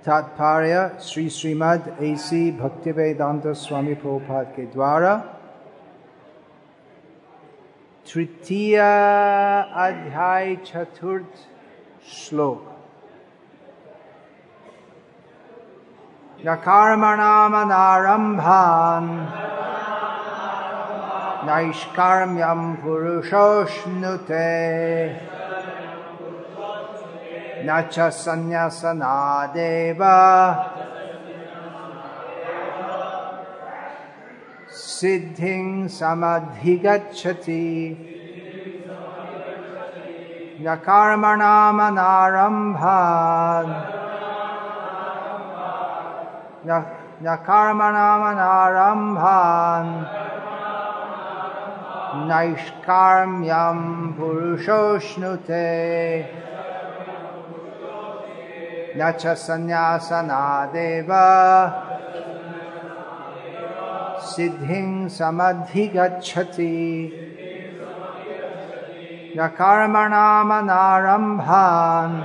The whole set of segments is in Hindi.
तात्पर्य श्री श्रीमद् AC भक्तिवेदांत स्वामी प्रभुपाद के द्वारा तृतीय अध्याय चतुर्थ श्लोक। न कर्मणामनारम्भान् नैष्कर्म्यं पुरुषोऽश्नुते न च सन्न्यासनादेव सिद्धिं समधिगच्छति। न कर्मणामनारम्भान् न कर्मणामनारम्भान् नैष्कर्म्यं पुरुषोऽश्नुते न च सन्न्यासनादेव सिद्धिं समधिगच्छति। न कर्मणामनारम्भान्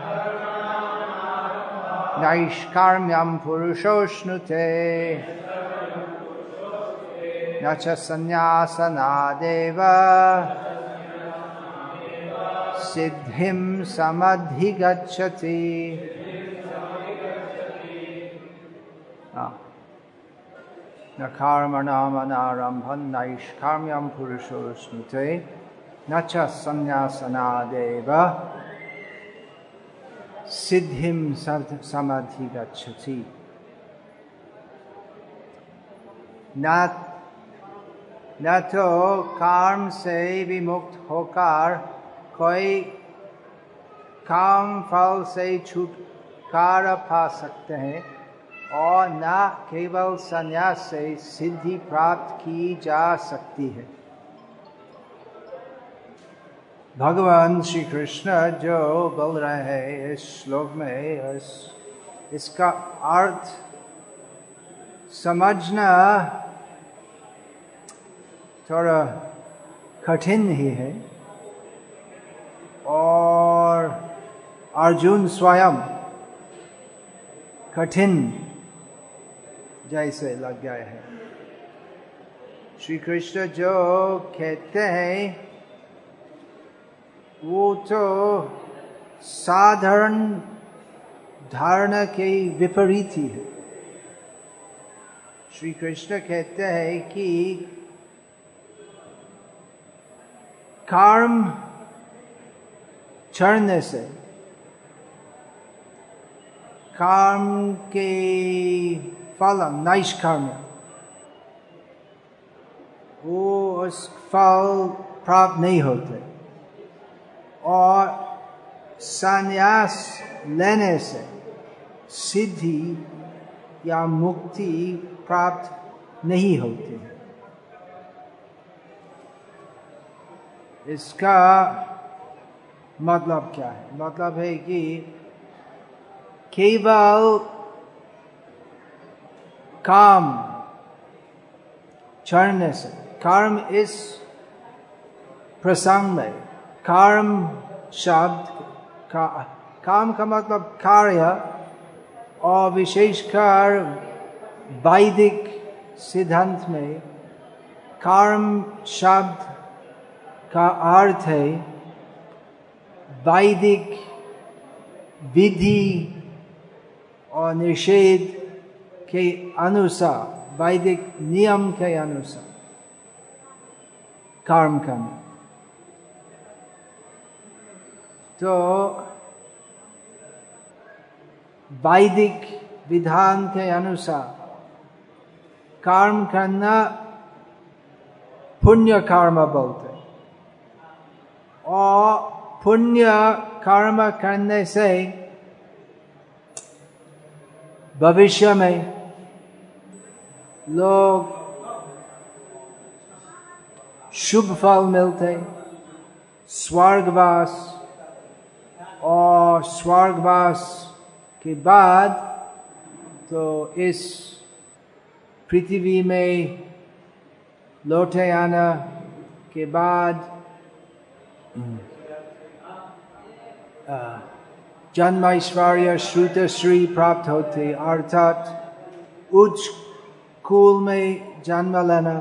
नैष्कर्म्यं पुरुषोऽश्नुते न च सन्न्यासनादेव सिद्धिं समधिगच्छति। न कर्मणामनारम्भं नैष्कर्म्यं पुरुषोऽश्नुते न च सन्न्यासनादेव सिद्धिं समधिगच्छति। न तो कर्म से विमुक्त होकर कोई काम फल से छुटकारा पा सकते हैं और न केवल संन्यास से सिद्धि प्राप्त की जा सकती है। भगवान श्री कृष्ण जो बोल रहे हैं इस श्लोक में, इसका अर्थ समझना थोड़ा कठिन ही है और अर्जुन स्वयं कठिन जैसे लग गए हैं। श्री कृष्ण जो कहते हैं वो तो साधारण धारणा के विपरीत ही है। श्री कृष्ण कहते हैं कि कर्म छोड़ने से, कर्म के फल नैष्कर्म्य, वो उस फल प्राप्त नहीं होते और संन्यास लेने से सिद्धि या मुक्ति प्राप्त नहीं होती है। इसका मतलब क्या है? मतलब है कि केवल काम छोड़ने से, कर्म इस प्रसंग में कर्म शब्द का काम का मतलब कार्य और विशेषकर वैदिक सिद्धांत में कर्म शब्द का अर्थ है वैदिक विधि और निषेध के अनुसार, वैदिक नियम के अनुसार कर्म करना। तो वैदिक विधान के अनुसार कर्म करना पुण्य कर्म बोलते, और पुण्य कर्म करने से भविष्य में लोग शुभ फल मिलते, स्वर्गवास, और स्वर्गवास के बाद तो इस पृथ्वी में लौटे आना के बाद जन्म ऐश्वर्य श्रुत श्री प्राप्त होते, अर्थात उच्च कुल में जन्म लेना,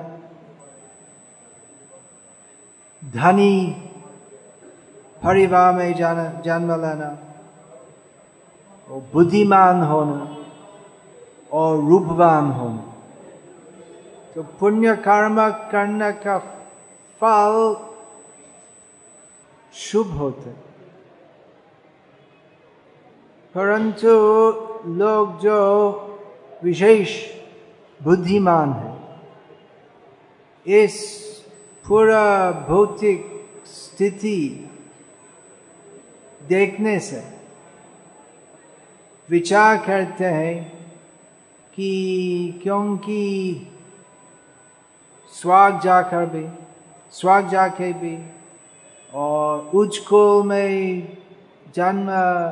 धनी परिवार में जन्म लेना, और बुद्धिमान होना और रूपवान होना। तो पुण्य कर्म करने का फल शुभ होते, परंतु लोग जो विशेष बुद्धिमान है, इस पूरा भौतिक स्थिति देखने से विचार करते हैं कि क्योंकि स्वर्ग जाके भी और उच्च कुल में जन्म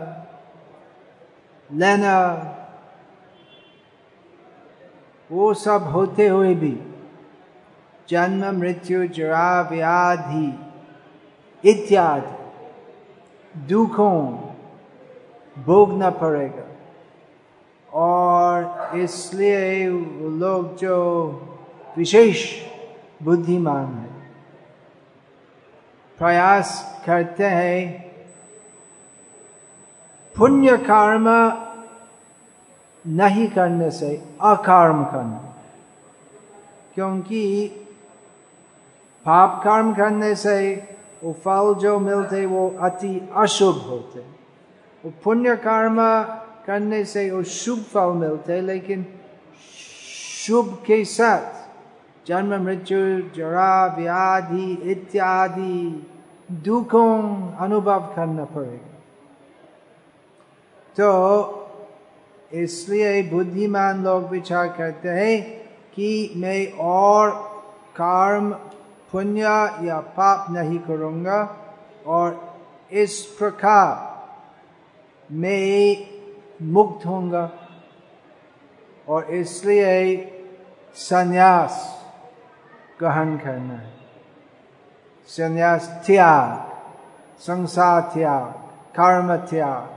लेना, वो सब होते हुए भी जन्म मृत्यु जरा व्याधि इत्यादि दुखों भोगना पड़ेगा। और इसलिए वो लोग जो विशेष बुद्धिमान है, प्रयास करते हैं पुण्य कर्म नहीं करने से अकर्म करना, क्योंकि पाप कर्म करने से वो फल जो मिलते वो अति अशुभ होते, वो पुण्य कर्म करने से वो शुभ फल मिलते, लेकिन शुभ के साथ जन्म मृत्यु जरा व्याधि इत्यादि दुखों अनुभव करना पड़ेगा। तो इसलिए बुद्धिमान लोग विचार करते हैं कि मैं और कर्म पुण्य या पाप नहीं करूँगा, और इस प्रकार मैं मुक्त होऊंगा, और इसलिए संन्यास ग्रहण करना है। संन्यास त्याग, संसार त्याग, कर्म त्याग।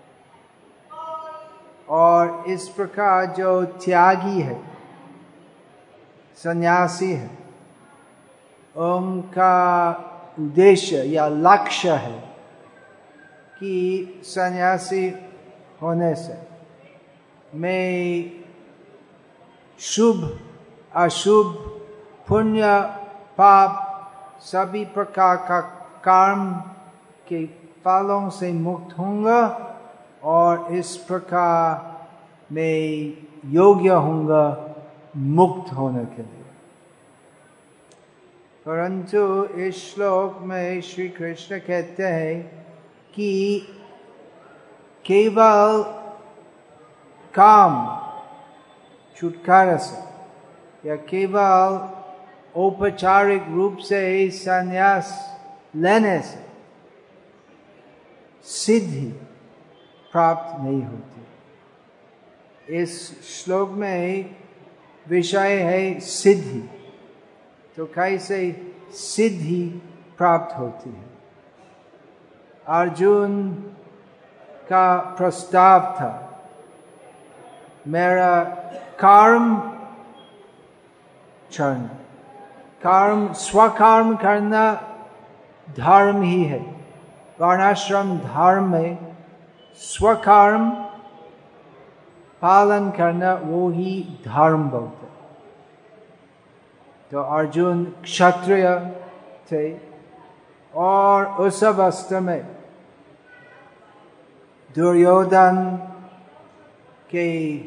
और इस प्रकार जो त्यागी है, सन्यासी है, उनका उद्देश्य या लक्ष्य है कि सन्यासी होने से मैं शुभ अशुभ पुण्य पाप सभी प्रकार का कर्म के फलों से मुक्त होऊंगा, और इस प्रकार मैं योग्य होऊंगा मुक्त होने के लिए। परंतु इस श्लोक में श्री कृष्ण कहते हैं कि केवल काम छुटकारा से या केवल औपचारिक रूप से संन्यास लेने से सिद्धि प्राप्त नहीं होती। इस श्लोक में विषय है सिद्धि, तो कैसे सिद्धि प्राप्त होती है। अर्जुन का प्रस्ताव था, मेरा कर्म चरण, कर्म स्वकर्म करना धर्म ही है। वर्णाश्रम धर्म में स्वकर्म पालन करना वो ही धर्म बोलते। तो अर्जुन क्षत्रिय थे, और उस अवस्था में दुर्योधन के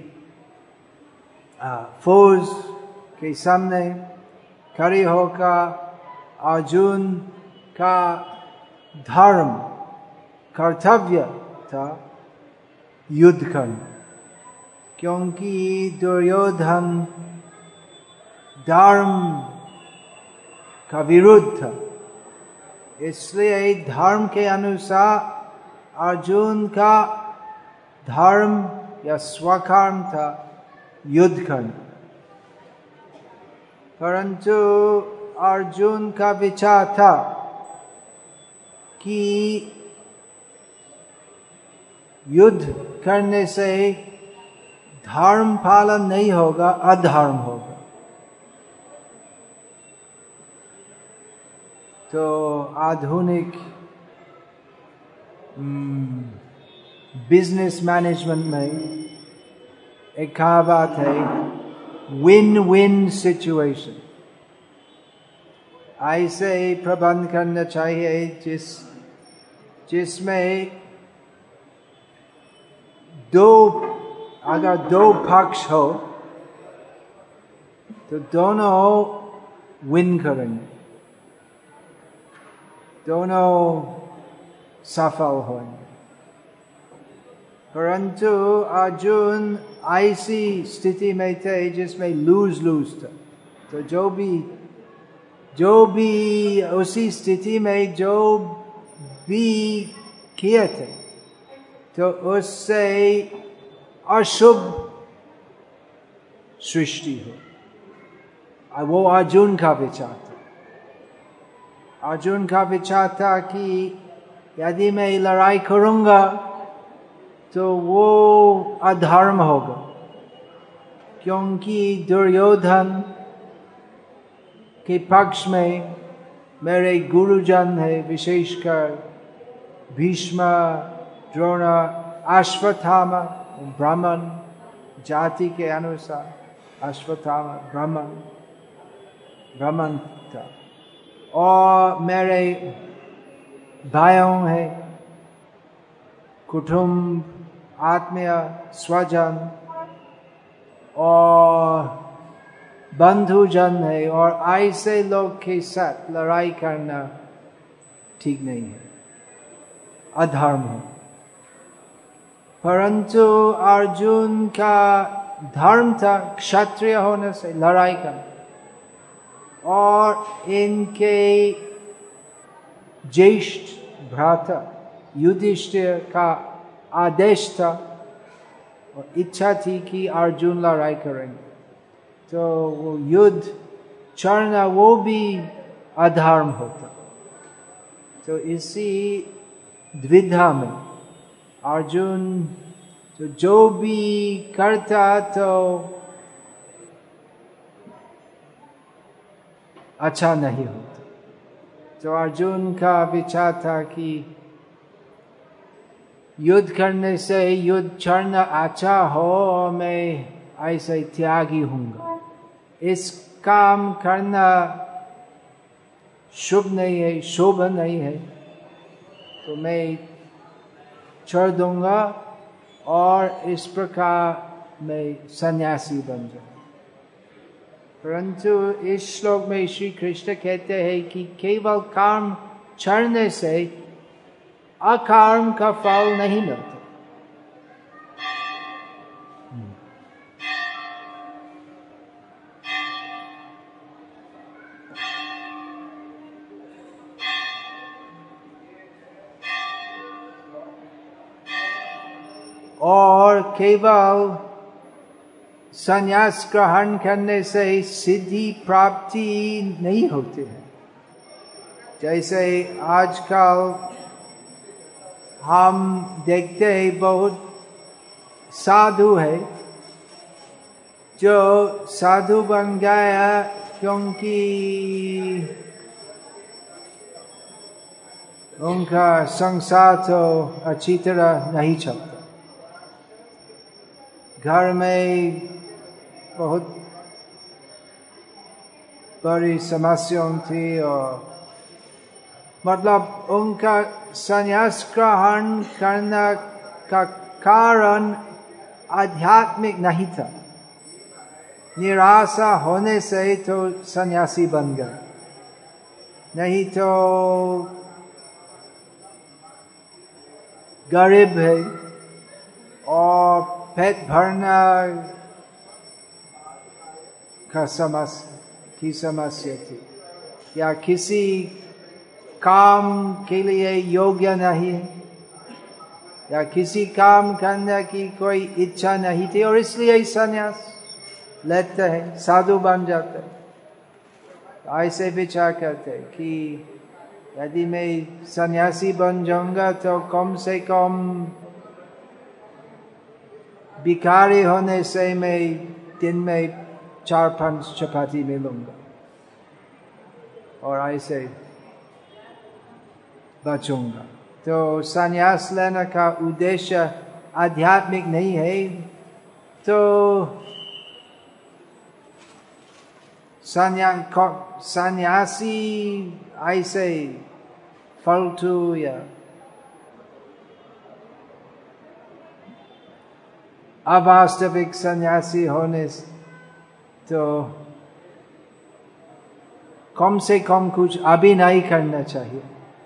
फौज के सामने खड़े होकर अर्जुन का धर्म कर्तव्य था युद्ध करना, क्योंकि दुर्योधन धर्म का विरुद्ध था। इसलिए धर्म के अनुसार अर्जुन का धर्म या स्वकर्म था युद्ध करना। परंतु अर्जुन का विचार था कि युद्ध करने से धर्म पालन नहीं होगा, अधर्म होगा। तो आधुनिक बिजनेस मैनेजमेंट में एक कहावत है, विन विन सिचुएशन। ऐसे प्रबंध करना चाहिए जिसमें अगर दो पक्ष हो तो दोनों विन करेंगे, दोनों सफल होंगे। परंतु अर्जुन ऐसी स्थिति में थे जिसमें लूज था। तो जो भी उसी स्थिति में जो भी किए थे तो उससे अशुभ सृष्टि हो। वो अर्जुन का विचार था। अर्जुन का विचार था कि यदि मैं लड़ाई करूंगा तो वो अधर्म होगा, क्योंकि दुर्योधन के पक्ष में मेरे गुरुजन है, विशेषकर भीष्म, द्रोण, अश्वत्थामा, ब्राह्मण जाति के अनुसार अश्वत्थामा ब्राह्मण था, और मेरे भाइयों है, कुटुंब, आत्मीय, स्वजन और बंधुजन है, और ऐसे लोग के साथ लड़ाई करना ठीक नहीं है, अधर्म है। परंतु अर्जुन का धर्म था क्षत्रिय होने से लड़ाई करना, और इनके ज्येष्ठ भ्राता युधिष्ठिर का आदेश था और इच्छा थी कि अर्जुन लड़ाई करेंगे। तो वो युद्ध छड़ना वो भी अधर्म होता। तो इसी द्विधा में अर्जुन तो जो भी करता तो अच्छा नहीं होता। तो अर्जुन का विचार था कि युद्ध करने से युद्ध छड़ना अच्छा हो, और मैं ऐसे त्यागी हूँगा। इस काम करना शुभ नहीं है, शुभ नहीं है, तो मैं छोड़ दूंगा और इस प्रकार मैं सन्यासी बन जाऊँ। परंतु इस श्लोक में श्री कृष्ण कहते हैं कि केवल कर्म छोड़ने से अकर्म का फल नहीं मिलता। और केवल संन्यास ग्रहण करने से सिद्धि प्राप्ति नहीं होती है। जैसे आजकल हम देखते हैं बहुत साधु है जो साधु बन गया क्योंकि उनका संसार तो अच्छी तरह नहीं चलता, घर में बहुत बड़ी समस्याएं थी, और मतलब उनका संन्यास ग्रहण करने का कारण आध्यात्मिक नहीं था, निराशा होने से तो सन्यासी बन गए, नहीं तो गरीब है और पेट भरना का समस्या थी, या किसी काम के लिए योग्य नहीं है, या किसी काम करने की कोई इच्छा नहीं थी, और इसलिए संन्यास लेते हैं, साधु बन जाते हैं। ऐसे विचार करते हैं कि यदि मैं सन्यासी बन जाऊंगा तो कम से कम भिखारी होने से मैं दिन में 4-5 चपाती में लूंगा और ऐसे बचूंगा। तो संन्यास लेने का उद्देश्य आध्यात्मिक नहीं है, तो सन्यासी ऐसे फालतू या अवास्तविक सन्यासी होने तो कम से कम कुछ अभिनय करना चाहिए।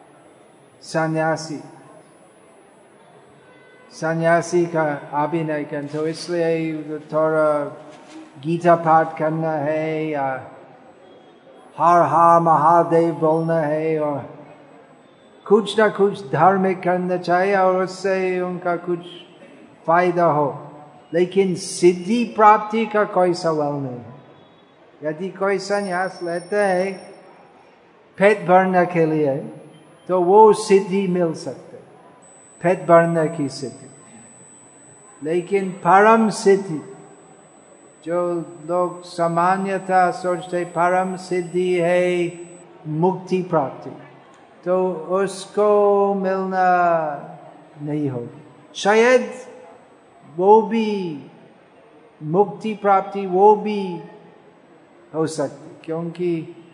सन्यासी का अभिनय करना, तो इसलिए थोड़ा गीता पाठ करना है या हर हर महादेव बोलना है और कुछ ना कुछ धार्मिक करना चाहिए और उससे उनका कुछ फायदा हो, लेकिन सिद्धि प्राप्ति का कोई सवाल नहीं है। यदि कोई संन्यास लेते है पेट भरने के लिए तो वो सिद्धि मिल सकते, पेट भरने की सिद्धि। लेकिन परम सिद्धि जो लोग सामान्यतः सोचते परम सिद्धि है मुक्ति प्राप्ति, तो उसको मिलना नहीं होगी। शायद वो भी मुक्ति प्राप्ति वो भी हो सकती, क्योंकि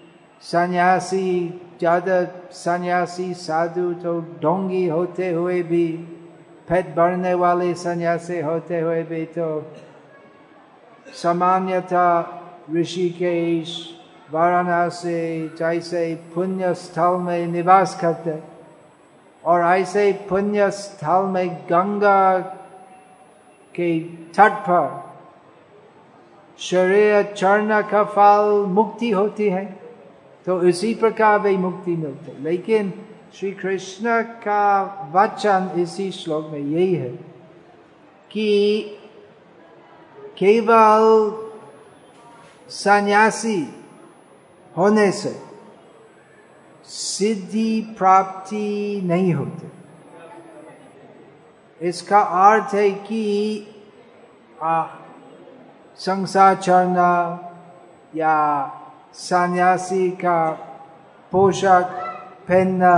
ज्यादा सन्यासी साधु तो ढोंगी होते हुए भी, पेट भरने वाले सन्यासी होते हुए भी, तो सामान्यतः ऋषिकेश वाराणसी जैसे पुण्य स्थल में निवास करते, और ऐसे पुण्य स्थल में गंगा के तट पर शरीर चरण का फल मुक्ति होती है, तो इसी प्रकार वे मुक्ति मिलते। लेकिन श्री कृष्ण का वचन इसी श्लोक में यही है कि केवल सन्यासी होने से सिद्धि प्राप्ति नहीं होती। इसका अर्थ है कि संसार छोड़ना या सन्यासी का पोशाक पहनना,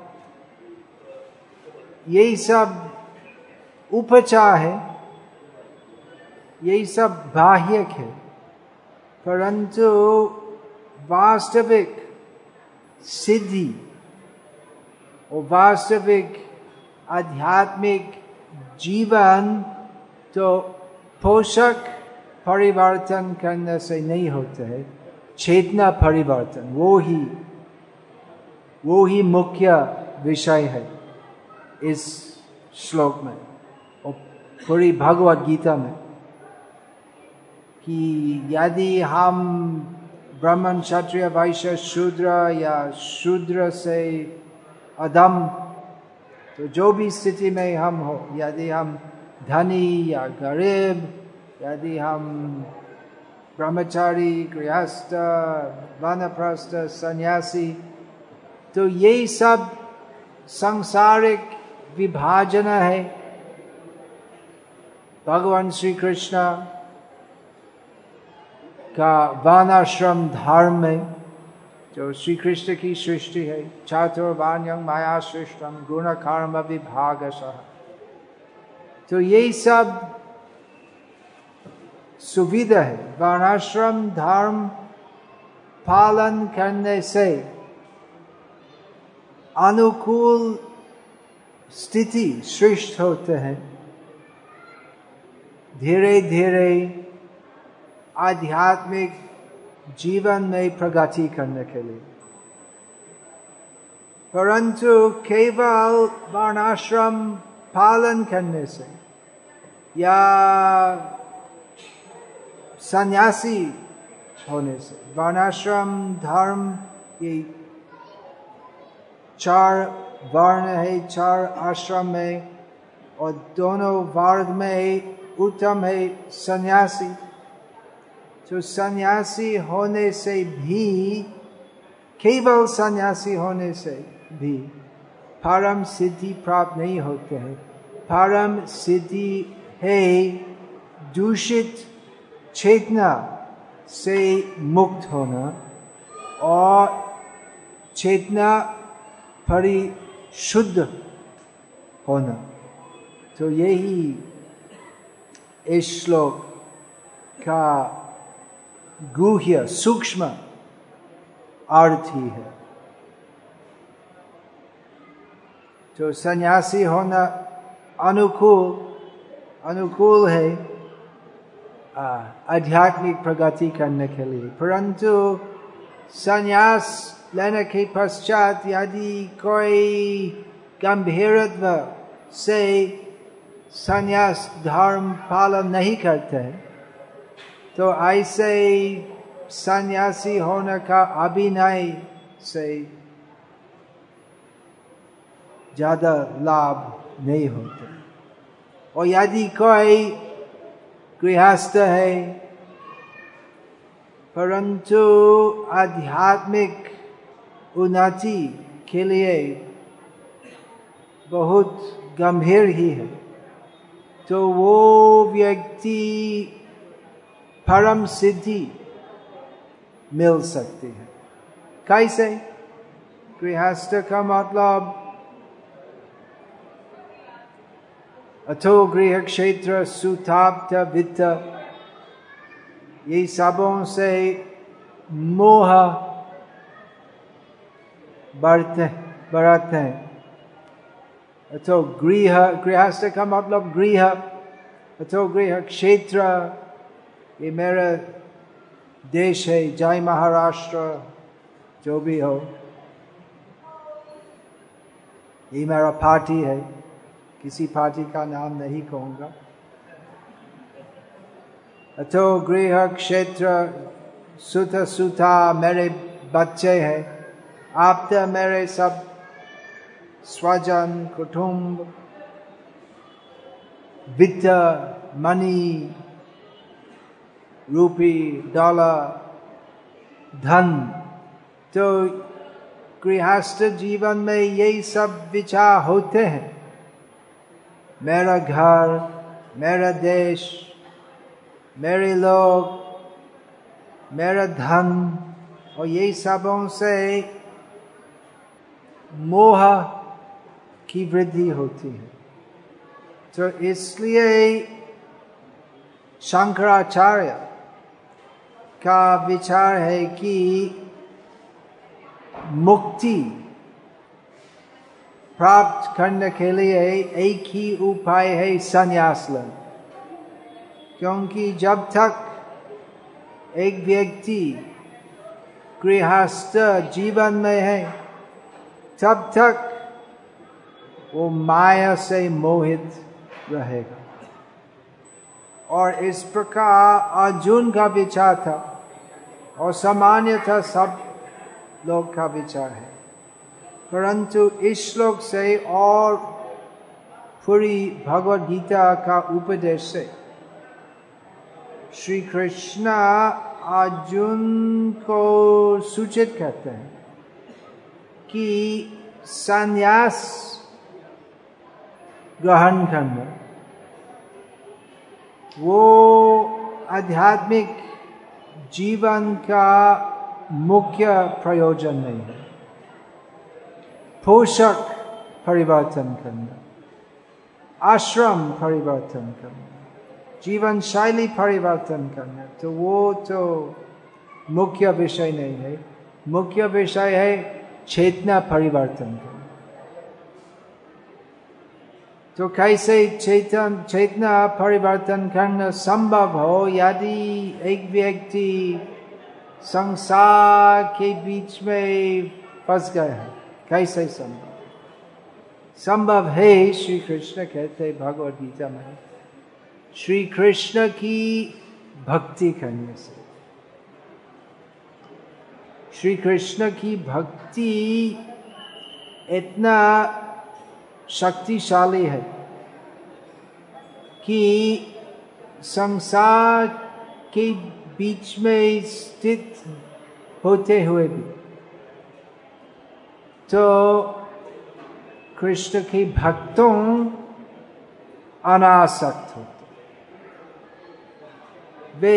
यही सब उपचार है, यही सब बाह्यक है, परंतु वास्तविक सिद्धि और वास्तविक आध्यात्मिक जीवन तो पोषक परिवर्तन करने से नहीं होता है, चेतना परिवर्तन वो ही मुख्य विषय है इस श्लोक में और पूरी भगवद गीता में, कि यदि हम ब्राह्मण क्षत्रिय वैश्य शूद्र या शूद्र से अधम, तो जो भी स्थिति में हम हो, यदि हम धनी या गरीब, यदि हम ब्रह्मचारी गृहस्थ वानप्रस्थ सन्यासी, तो ये सब सांसारिक विभाजन है। भगवान श्री कृष्ण का वर्णाश्रम धर्म में, जो श्री कृष्ण की सृष्टि है, चातुर्वर्ण्यं माया सृष्टम गुण कर्म विभागशः, तो ये सब सुविधा है। वर्णाश्रम धर्म पालन करने से अनुकूल स्थिति सृष्टि होते हैं, धीरे धीरे आध्यात्मिक जीवन में प्रगति करने के लिए। परंतु केवल वर्णाश्रम पालन करने से या सन्यासी होने से, वर्णाश्रम धर्म ये 4 वर्ण है, 4 आश्रम है, और दोनों वर्ग में उत्तम है सन्यासी। तो सन्यासी होने से भी, केवल सन्यासी होने से भी परम सिद्धि प्राप्त नहीं होते हैं। परम सिद्धि है दूषित चेतना से मुक्त होना और चेतना परिशुद्ध होना। तो यही इस श्लोक का गुह्य सूक्ष्म अर्थ ही है। तो सन्यासी होना अनुकूल है आध्यात्मिक प्रगति करने के लिए, परंतु संन्यास लेने के पश्चात यदि कोई गंभीरत्व से संन्यास धर्म पालन नहीं करते तो ऐसे सन्यासी होने का अभिनय से ज्यादा लाभ नहीं होते। और यदि कोई गृहस्थ है परंतु आध्यात्मिक उन्नति के लिए बहुत गंभीर ही है, तो वो व्यक्ति परम सिद्धि मिल सकती है। कैसे? गृहस्थ का मतलब अथो गृह क्षेत्र सुताप्त वित्त, ये सबों से मोह बढ़ते हैं। अथो गृहस्थ का मतलब गृह, अथो गृह क्षेत्र, ये मेरा देश है, जय महाराष्ट्र जो भी हो, ये मेरा पार्टी है, किसी पार्टी का नाम नहीं कहूँगा। अथो गृह क्षेत्र सुता मेरे बच्चे हैं, आप तो मेरे सब स्वजन कुटुंब, वित्त मनी रूपी डॉलर धन। तो गृहस्थ जीवन में यही सब विचार होते हैं, मेरा घर, मेरा देश, मेरे लोग, मेरा धन, और यही सबों से मोह की वृद्धि होती है। तो इसलिए शंकराचार्य का विचार है कि मुक्ति प्राप्त करने के लिए एक ही उपाय है, संन्यास लेना। क्योंकि जब तक एक व्यक्ति गृहस्थ जीवन में है तब तक वो माया से मोहित रहेगा। और इस प्रकार अर्जुन का विचार था और सामान्यतः सब लोग का विचार है, परंतु इस श्लोक से और पूरी भगवद गीता का उपदेश से श्री कृष्ण अर्जुन को सूचित करते हैं कि संन्यास ग्रहण करना वो आध्यात्मिक जीवन का मुख्य प्रयोजन नहीं है। पोषक परिवर्तन करना, आश्रम परिवर्तन करना, जीवन शैली परिवर्तन करना, तो वो तो मुख्य विषय नहीं है। मुख्य विषय है चेतना परिवर्तन करना। तो कैसे चेतना परिवर्तन करना संभव हो यदि एक व्यक्ति संसार के बीच में फंस गया है? कैसे संभव है? श्री कृष्ण कहते हैं भगवद गीता में, श्री कृष्ण की भक्ति करने से। श्री कृष्ण की भक्ति इतना शक्तिशाली है कि संसार के बीच में स्थित होते हुए भी तो कृष्ण के भक्तों अनासक्त होते। वे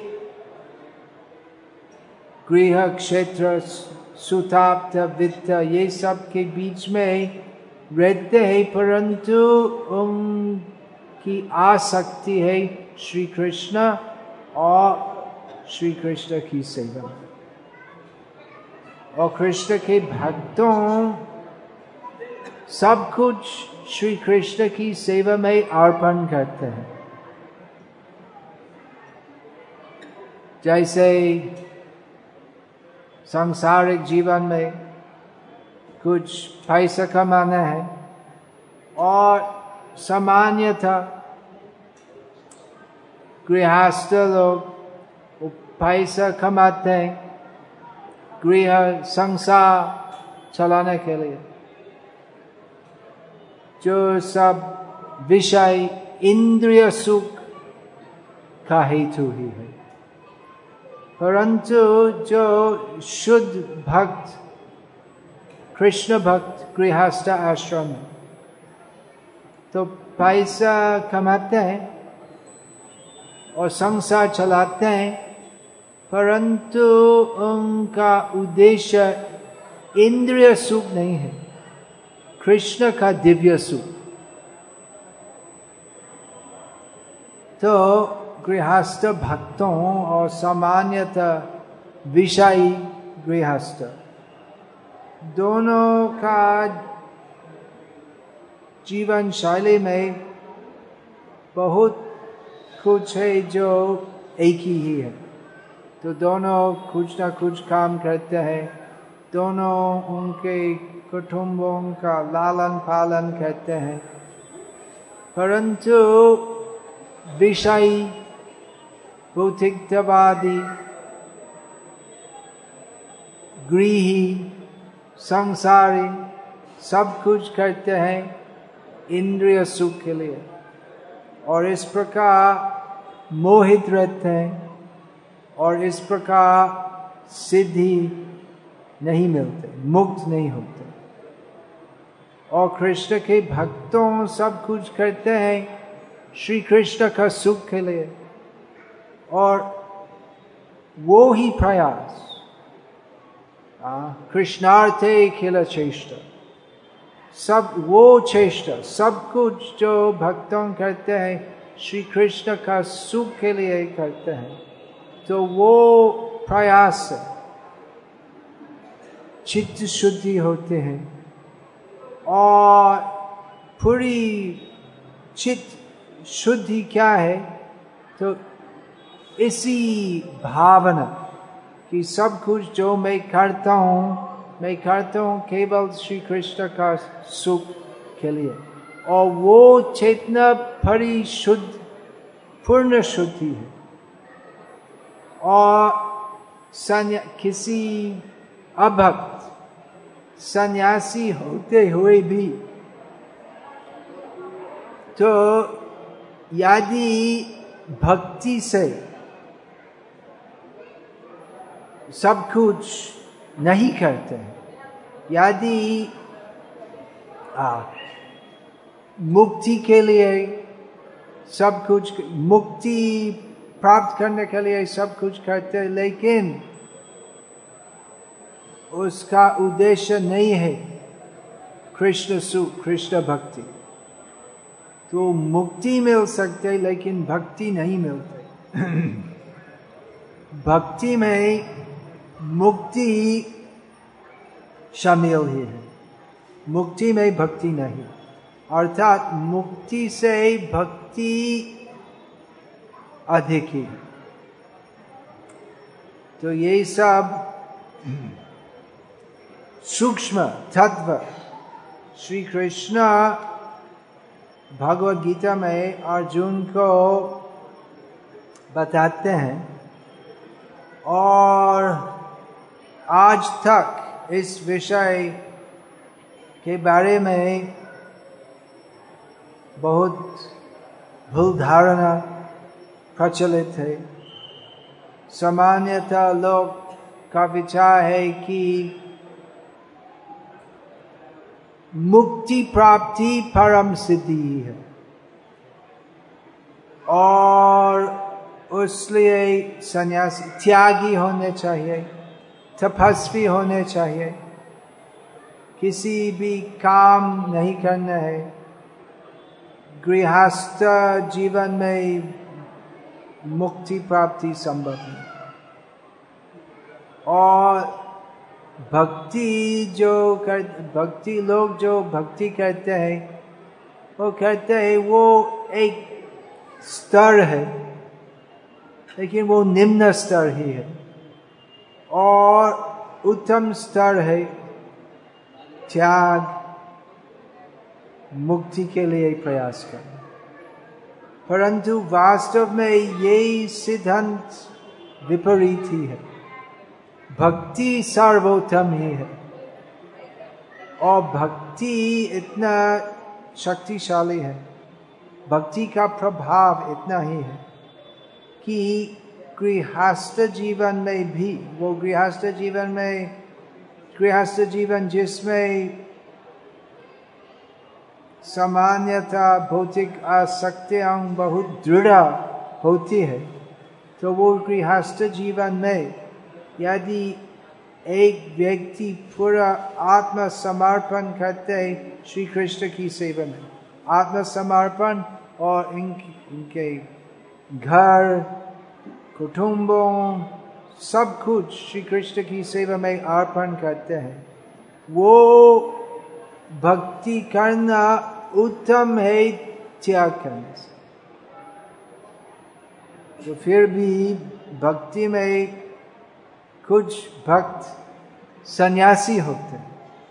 गृह क्षेत्र सुताप्त वित्त ये सब के बीच में रहते हैं, परंतु उनकी आसक्ति है श्री कृष्ण और श्री कृष्ण की सेवा, और कृष्ण के भक्तों सब कुछ श्री कृष्ण की सेवा में अर्पण करते हैं। जैसे सांसारिक जीवन में कुछ पैसा कमाना है और सामान्यतः गृहस्थ लोग पैसा कमाते हैं गृह संसार चलाने के लिए, जो सब विषय इंद्रिय सुख का हेतु ही है। परंतु जो शुद्ध भक्त कृष्ण भक्त गृहस्थ आश्रम तो पैसा कमाते हैं और संसार चलाते हैं, परंतु उनका उद्देश्य इंद्रिय सुख नहीं है, कृष्ण का दिव्य सुख। तो गृहस्थ भक्तों और सामान्यतः विषयी गृहस्थ दोनों का जीवन शैली में बहुत कुछ है जो एक ही है। तो दोनों कुछ ना कुछ काम करते हैं, दोनों उनके कुटुंबों का लालन पालन करते हैं, परंतु विषयी भौतिकवादी गृही संसारी सब कुछ करते हैं इंद्रिय सुख के लिए, और इस प्रकार मोहित रहते हैं और इस प्रकार सिद्धि नहीं मिलते, मुक्त नहीं होते। और कृष्ण के भक्तों सब कुछ करते हैं श्री कृष्ण का सुख के लिए, और वो ही प्रयास कृष्णार्थे खिल चेष्टा, सब वो चेष्टा सब कुछ जो भक्तों करते हैं श्री कृष्ण का सुख के लिए करते हैं, तो वो प्रयास से चित्त शुद्धि होते हैं और पूरी चित्त शुद्धि क्या है, तो इसी भावना कि सब कुछ जो मैं करता हूँ केवल श्री कृष्ण का सुख के लिए, और वो चेतना भरी शुद्ध पूर्ण शुद्धि है। और किसी अभक्त सन्यासी होते हुए भी तो यदि भक्ति से सब कुछ नहीं करते हैं, यदि मुक्ति के लिए सब कुछ, मुक्ति प्राप्त करने के लिए सब कुछ करते हैं, लेकिन उसका उद्देश्य नहीं है कृष्ण सुख कृष्ण भक्ति, तो मुक्ति मिल सकते लेकिन भक्ति नहीं मिलती। भक्ति में मुक्ति शामिल ही है, मुक्ति में भक्ति नहीं, अर्थात मुक्ति से भक्ति अधिक ही। तो ये सब सूक्ष्म तत्व श्री कृष्ण भगवद गीता में अर्जुन को बताते हैं, और आज तक इस विषय के बारे में बहुत भूल धारणा प्रचलित है। सामान्यतः लोग का विचार है कि मुक्ति प्राप्ति परम सिद्धि है, और उसलिए सन्यासी त्यागी होने चाहिए, तपस्वी होने चाहिए, किसी भी काम नहीं करना है। गृहस्थ जीवन में मुक्ति प्राप्ति संभव है। और भक्ति लोग जो भक्ति करते हैं, वो कहते हैं वो एक स्तर है, लेकिन वो निम्न स्तर ही है, और उत्तम स्तर है त्याग, मुक्ति के लिए प्रयास करना। परंतु वास्तव में यही सिद्धांत विपरीत ही है। भक्ति सर्वोत्तम ही है, और भक्ति इतना शक्तिशाली है, भक्ति का प्रभाव इतना ही है कि गृहस्थ जीवन में भी, वो गृहस्थ जीवन जिसमें सामान्यतः भौतिक आसक्तियां बहुत दृढ़ होती है, तो वो गृहस्थ जीवन में यदि एक व्यक्ति पूरा आत्मसमर्पण करते हैं श्री कृष्ण की सेवा में, आत्मसमर्पण, और इनके घर, कुटुंबों, सब कुछ श्री कृष्ण की सेवा में अर्पण करते हैं, वो भक्ति करना उत्तम है त्याग करने से। तो फिर भी भक्ति में कुछ भक्त सन्यासी होते हैं,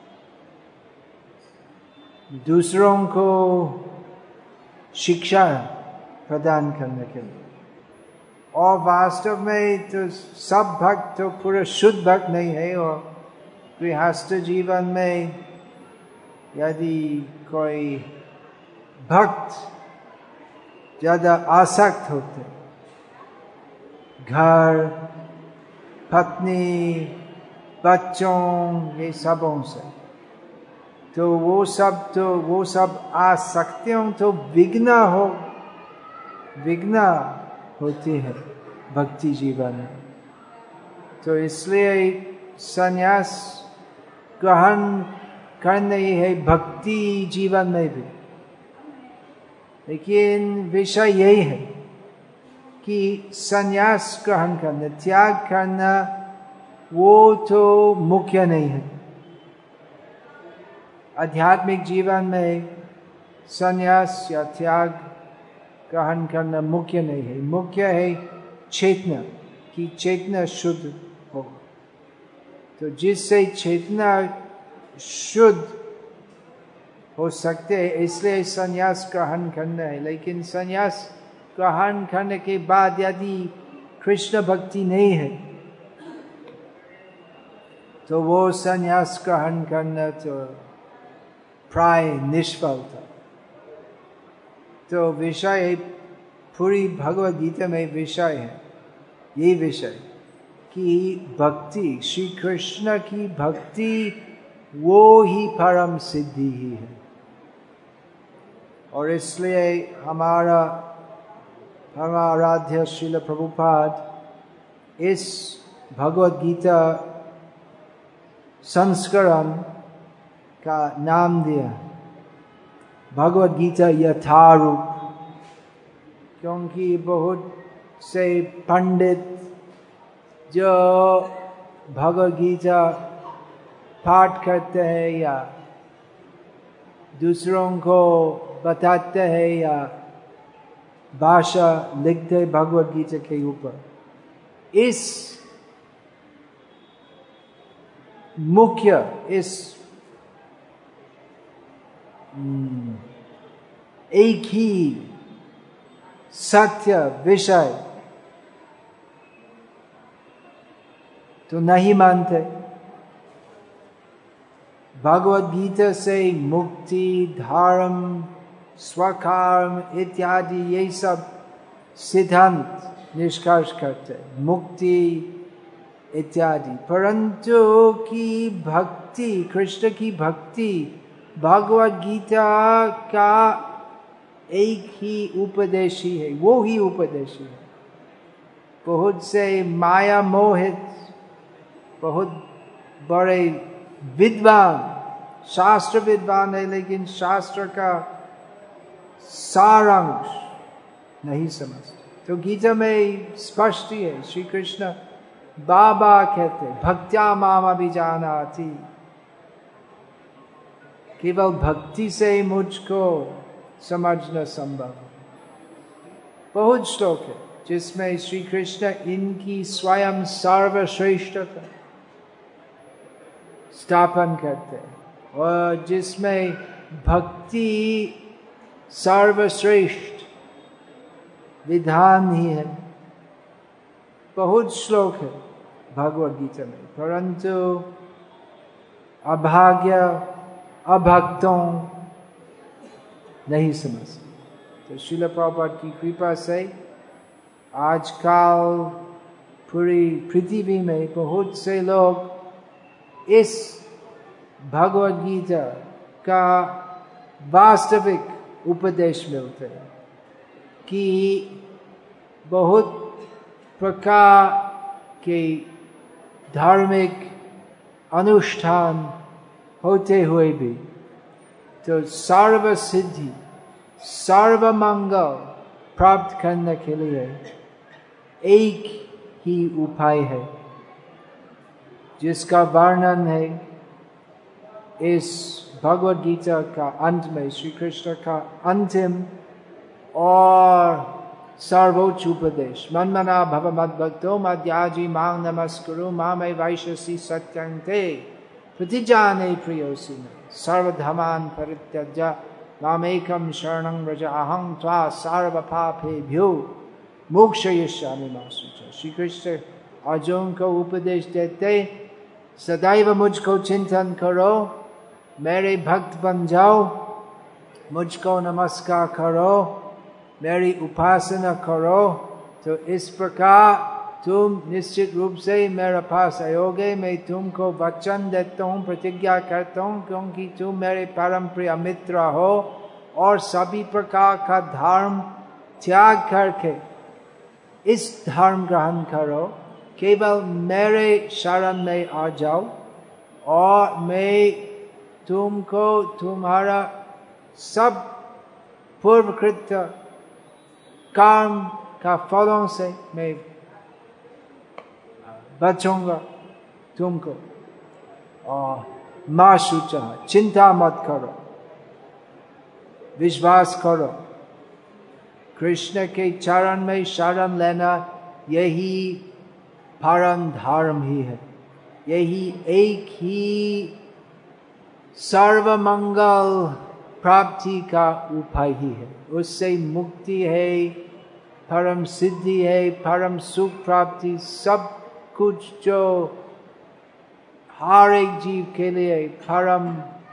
दूसरों को शिक्षा प्रदान करने के लिए। और वास्तव में तो सब भक्त तो पूरा शुद्ध भक्त नहीं है, और गृहस्थ जीवन में यदि कोई भक्त ज्यादा आसक्त होते, घर, पत्नी, बच्चों, ये सबों से, तो वो सब आसक्तियों तो विघ्न होती है भक्ति जीवन में। तो इसलिए संन्यास ग्रहण करना ही है भक्ति जीवन में भी। लेकिन विषय यही है कि संन्यास ग्रहण करना, त्याग करना, वो तो मुख्य नहीं है। आध्यात्मिक जीवन में संन्यास या त्याग ग्रहण करना मुख्य नहीं है। मुख्य है चेतना, कि चेतना शुद्ध हो। तो जिससे चेतना शुद्ध हो सकते हैं, इसलिए संन्यास ग्रहण करना है। लेकिन संन्यास ग्रहण करने के बाद यदि कृष्ण भक्ति नहीं है, तो वो संन्यास ग्रहण करना तो प्राय निष्फल था। तो विषय पूरी भगवद गीता में विषय है, ये विषय कि भक्ति, श्री कृष्ण की भक्ति वो ही परम सिद्धि ही है। और इसलिए हमारा आराध्य श्रील प्रभुपाद इस भगवद गीता संस्करण का नाम दिया भगवद गीता यथारूप, क्योंकि बहुत से पंडित जो भगवद गीता पाठ करते हैं या दूसरों को बताते हैं या भाषा लिखते भगवद गीता के ऊपर, इस एक ही सत्य विषय तो नहीं मानते। भगवद गीता से मुक्ति, धर्म, स्वकर्म इत्यादि ये सब सिद्धांत निष्कर्ष करते, मुक्ति इत्यादि। परंतु की भक्ति, कृष्ण की भक्ति भगवद गीता का एक ही उपदेश ही है, वो ही उपदेश है। बहुत से माया मोहित, बहुत बड़े विद्वान, शास्त्र विद्वान है, लेकिन शास्त्र का सारांश नहीं समझते। तो गीता में स्पष्ट ही है, श्री कृष्ण बाबा कहते भक्त्या माम अभिजानाति, केवल भक्ति से ही मुझको समझना संभव। बहुत श्लोक है जिसमें श्री कृष्ण इनकी स्वयं सर्वश्रेष्ठता स्थापन करते हैं, और जिसमें भक्ति सर्वश्रेष्ठ विधान ही है। बहुत श्लोक है भगवद गीता में, परंतु अभाग्य अभक्तों नहीं समझते। तो श्रील प्रभुपाद की कृपा से आजकल पूरी पृथ्वी में बहुत से लोग इस भगवद गीता का वास्तविक उपदेश मिलते हैं कि बहुत प्रकार के धार्मिक अनुष्ठान होते हुए भी तो सर्व सिद्धि सर्व मंगल प्राप्त करने के लिए एक ही उपाय है, जिसका वर्णन है इस भगवद गीता का अंत में। श्री कृष्ण का अंतिम और सर्वोच्च उपदेश, मन्मना भव मद्भक्तो मद्याजी मां नमस्कुरु मामे वैश्यसि सत्यं ते प्रतिजाने प्रियोऽसि मे सर्वधर्मान् परित्यज्य मामेकं शरणं व्रज अहं त्वा सर्वपापेभ्यो मोक्षयिष्यामि मा शुचः। श्री कृष्ण अर्जुन को उपदेश देते, सदैव मुझको चिंतन करो, मेरे भक्त बन जाओ, मुझको नमस्कार करो, मेरी उपासना करो, तो इस प्रकार तुम निश्चित रूप से मेरे पास आयोगे। मैं तुमको वचन देता हूँ, प्रतिज्ञा करता हूँ, क्योंकि तुम मेरे परम प्रिय मित्र हो, और सभी प्रकार का धर्म त्याग करके इस धर्म ग्रहण करो, केवल मेरे शरण में आ जाओ, और मैं तुमको तुम्हारा सब पूर्वकृत कर्म का फलों से मैं बचाऊंगा तुमको। और मां शुचः, चिंता मत करो, विश्वास करो, कृष्ण के चरण में शरण लेना यही परम धर्म ही है, यही एक ही सर्व मंगल प्राप्ति का उपाय ही है। उससे मुक्ति है, परम सिद्धि है, परम सुख प्राप्ति, सब कुछ जो हर एक जीव के लिए परम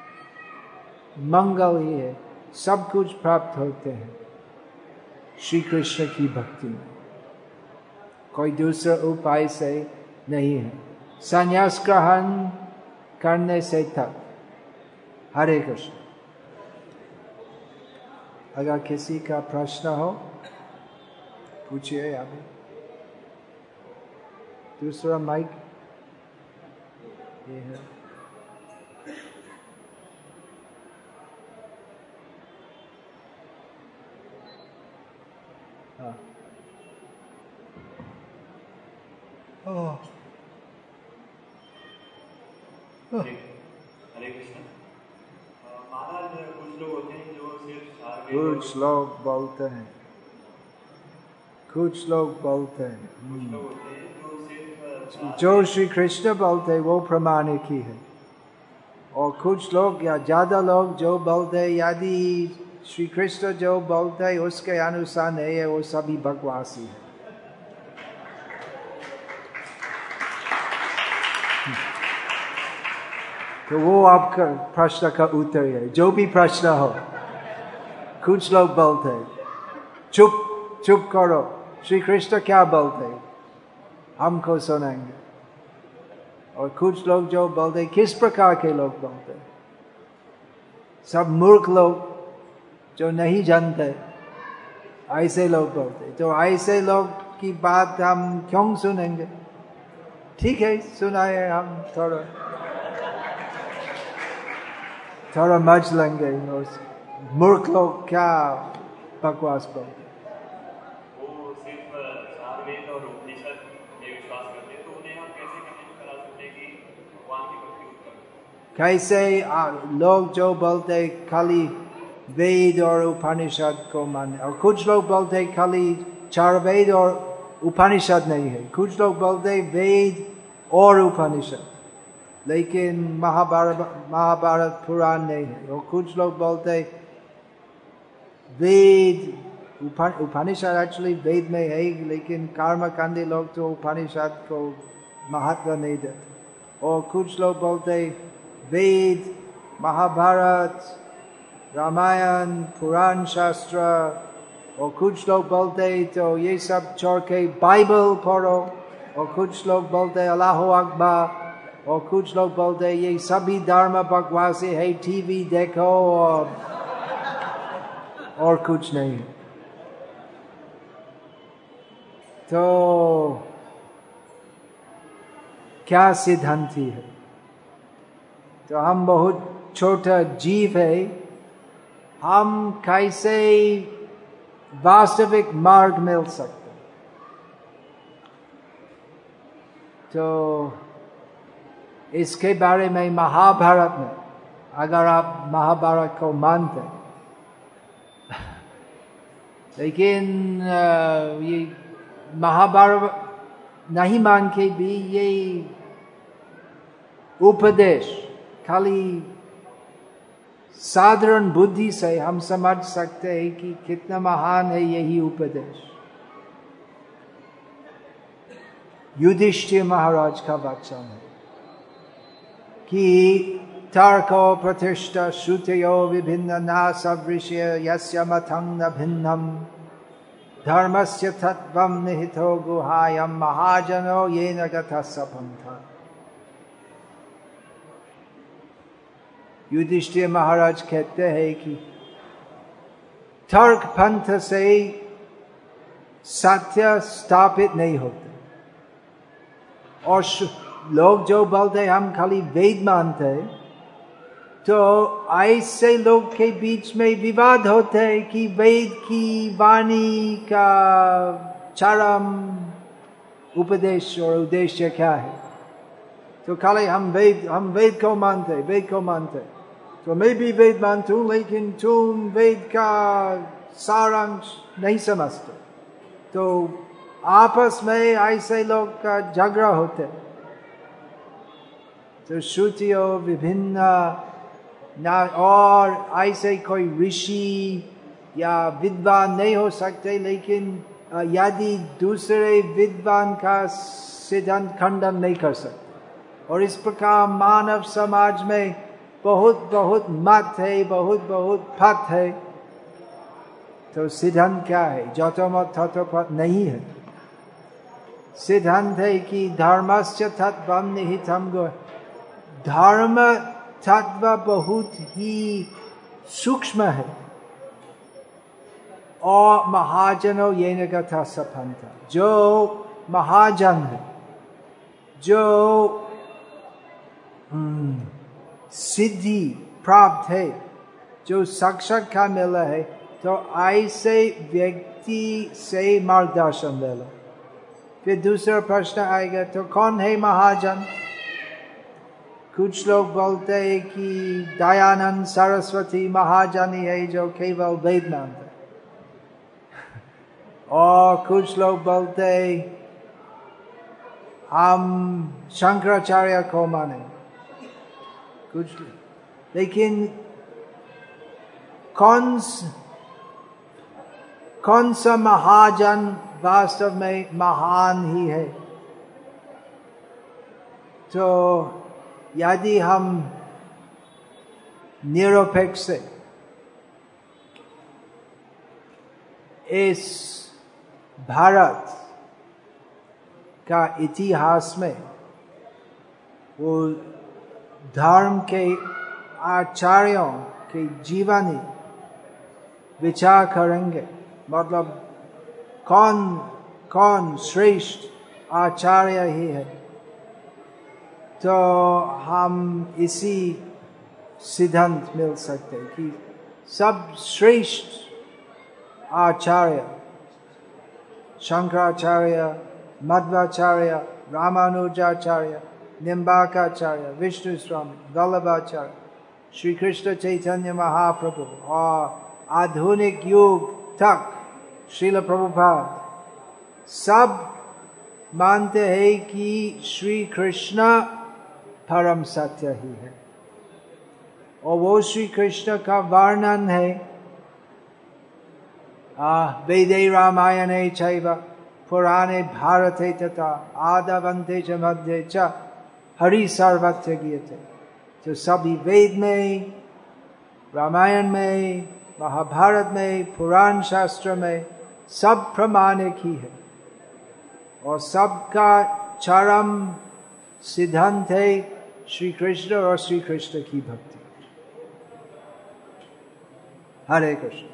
मंगल ही है, सब कुछ प्राप्त होते हैं श्री कृष्ण की भक्ति में। कोई दूसरा उपाय से नहीं है, संन्यास ग्रहण करने से तक। हरे कृष्ण। अगर किसी का प्रश्न हो पूछिए। अभी दूसरा माइक ये है। हाँ। हरे कृष्ण। महाराज, कुछ लोग होते हैं जो सिर्फ कुछ लोग बोलते हैं, कुछ लोग बोलते हैं, जो श्री कृष्ण बोलते हैं वो प्रमाणिक ही है, और कुछ लोग या ज्यादा लोग जो बोलते हैं यदि श्री कृष्ण जो बोलते हैं उसके अनुसार नहीं है, वो सभी बकवासी है। तो वो आपका प्रश्न का उत्तर है। जो भी प्रश्न हो, कुछ लोग बोलते हैं चुप करो, श्री कृष्ण क्या बोलते हैं हमको सुनाएंगे, और कुछ लोग जो बोलते हैं, किस प्रकार के लोग बोलते हैं, सब मूर्ख लोग जो नहीं जानते, ऐसे लोग बोलते हैं। तो ऐसे लोग की बात हम क्यों सुनेंगे? ठीक है, सुनाए, हम थोड़ा मज लेंगे। मूर्ख लोग क्या बकवास बोलते। वो सिर्फ चार वेद और उपनिषद में विश्वास करते हैं, तो उन्हें हम कैसे कन्विंस करा सकते हैं कि भगवान की भक्ति उत्तम? कैसे लोग जो बोलते खाली वेद और उपनिषद को माने, और कुछ लोग बोलते खाली चार वेद और उपनिषद नहीं है, कुछ लोग बोलते वेद और उपनिषद लेकिन महाभारत पुराण नहीं है, और कुछ लोग बोलते वेद उपनिषद एक्चुअली वेद में है, लेकिन कर्मकांडी लोग तो उपनिषद को महत्व नहीं देते, और कुछ लोग बोलते वेद, महाभारत, रामायण, पुराण शास्त्र, और कुछ लोग बोलते तो ये सब छोड़ के बाइबल पढ़ो, और कुछ लोग बोलते अल्लाह अकबर, और कुछ लोग बोलते ये सभी धर्म बकवासी है, टीवी देखो और कुछ नहीं। तो क्या सिद्धांति है? तो हम बहुत छोटा जीव है, हम कैसे वास्तविक मार्ग मिल सकते? तो इसके बारे में महाभारत में, अगर आप महाभारत को मानते, लेकिन ये महाभारत नहीं मान के भी ये उपदेश खाली साधारण बुद्धि से हम समझ सकते हैं कि कितना महान है यही उपदेश। युधिष्ठिर महाराज का वचन है कि तर्को प्रतिष्ठा श्रुतयो विभिन्न न सदृश्य यस्य मतं न भिन्नम धर्मस्य तत्त्वं निहितो गुहायां महाजनो येन गतः स पंथः। युधिष्ठिर महाराज कहते हैं कि तर्क पंथ से सत्य स्थापित नहीं होते, और लोग जो बोलते हम खाली वेद मानते, तो ऐसे लोग के बीच में विवाद होते है कि वेद की वाणी का चरम उपदेश और उद्देश्य क्या है। तो खाली हम वेद को मानते, तो मैं भी वेद मानता हूँ, लेकिन तुम वेद का सारांश नहीं समझते, तो आपस में ऐसे लोग का झगड़ा होते। तो श्रुतियों विभिन्न ना, और ऐसे कोई ऋषि या विद्वान नहीं हो सकते, लेकिन यदि दूसरे विद्वान का सिद्धांत खंडन नहीं कर सकते। और इस प्रकार मानव समाज में बहुत मत है, बहुत पथ है। तो सिद्धांत क्या है? जतोमत ततोपथ नहीं है। सिद्धांत है कि धर्मस्य तत्त्वं निहितं गुहायां। धर्म तत्व बहुत ही सूक्ष्म है, और महाजनो येन गतः स पंथः। जो महाजन है, जो सिद्धि प्राप्त है, जो साक्षात्कार मिला है, तो ऐसे व्यक्ति से मार्गदर्शन ले लो। फिर दूसरा प्रश्न आएगा, तो कौन है महाजन? कुछ लोग बोलते हैं कि दयानंद सरस्वती महाजनी है जो केवल वेद मानते, और कुछ लोग बोलते हैं हम शंकराचार्य को माने कुछ। लेकिन कौन सा महाजन वास्तव में महान ही है? तो यदि हम निरपेक्ष से इस भारत का इतिहास में वो धर्म के आचार्यों के जीवनी विचार करेंगे, मतलब कौन श्रेष्ठ आचार्य ही है, तो हम इसी सिद्धांत मिल सकते हैं कि सब श्रेष्ठ आचार्य शंकराचार्य, मध्वाचार्य, रामानुजाचार्य, निम्बाकाचार्य, विष्णु स्वामी, वल्लभाचार्य, श्री कृष्ण चैतन्य महाप्रभु और आधुनिक युग तक श्रील प्रभुपाद सब मानते हैं कि श्री कृष्ण परम सत्य ही है। और वो श्री कृष्ण का वर्णन है वेदे रामायणे चैव पुराणे भारते तथा आदवन्ते च मध्ये च हरि सर्वत्र गीयते। तो सभी वेद में, रामायण में, महाभारत में, पुराण शास्त्र में सब प्रमाणिक ही है और सबका चरम सिद्धांत है श्री कृष्ण और श्री कृष्ण की भक्ति। हरे कृष्ण।